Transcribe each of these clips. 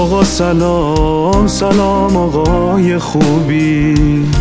آقا سلام سلام آقای خوبی،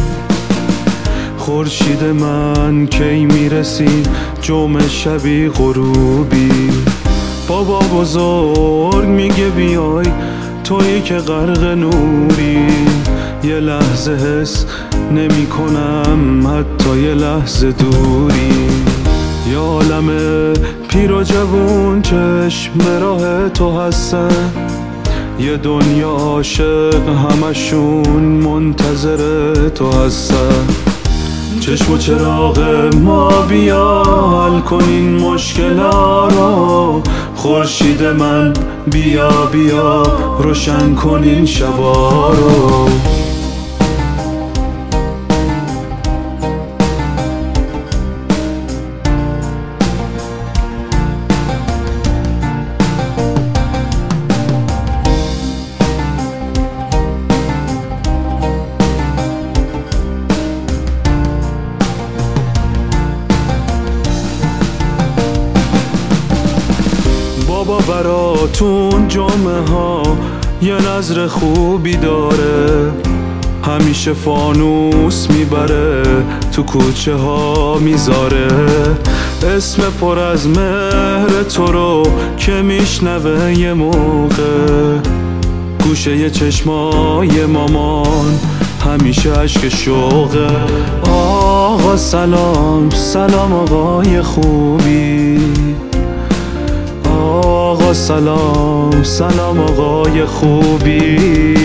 خورشید من کی میرسی جمعه شبی غروبی. بابا بزرگ میگه بیای تویی که غرق نوری، یه لحظه حس نمی کنم حتی یه لحظه دوری. یه عالم پیر و جوون چشم راه تو هستن، یه دنیا عاشق همشون منتظر تو هستن. چشم و چراغ ما بیا حل کن این مشکلا رو، خورشید من بیا بیا روشن کن این شبا رو. بابا براتون جمعه ها یه نظر خوبی داره، همیشه فانوس میبره تو کوچه ها میذاره، اسم پر از مهر تو رو که میشنوه یه موقع، گوشه ی چشمای مامان همیشه عشق شوقه. آقا سلام سلام آقای خوبی، آقا سلام سلام آقای خوبی.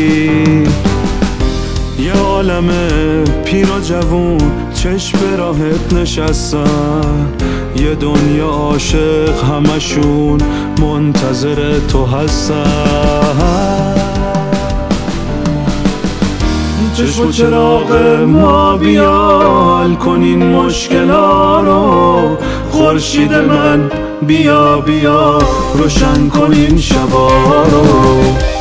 یه عالم پیر و جوون چشم به راهت نشستن، یه دنیا عاشق همشون منتظر تو هستن. چشم و چراغ ما بیا حل کن این مشکلا رو، خورشید من بیا بیا روشن کن این شبا رو.